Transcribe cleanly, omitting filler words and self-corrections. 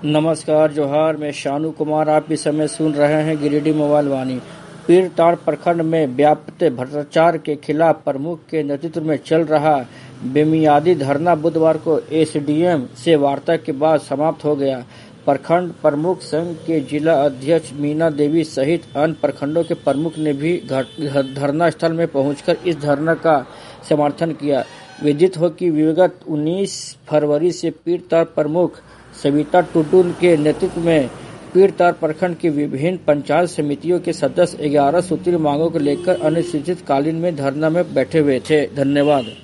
नमस्कार जोहार, मैं शानू कुमार। आप इस समय सुन रहे हैं गिरिडीह मोबाइल वाणी। पीरटांड़ प्रखंड में व्याप्त भ्रष्टाचार के खिलाफ प्रमुख के नेतृत्व में चल रहा बेमियादी धरना बुधवार को एसडीएम से वार्ता के बाद समाप्त हो गया। प्रखंड प्रमुख संघ के जिला अध्यक्ष मीना देवी सहित अन्य प्रखंडों के प्रमुख ने भी धरना स्थल में पहुंचकर इस धरना का समर्थन किया। विदित हो कि विगत 19 फरवरी से पीरटांड़ प्रमुख सविता टुडू के नेतृत्व में पीरटांड़ प्रखंड की विभिन्न पंचायत समितियों के सदस्य 11 सूत्रीय मांगों को लेकर अनिश्चितकालीन में धरना में बैठे हुए थे। धन्यवाद।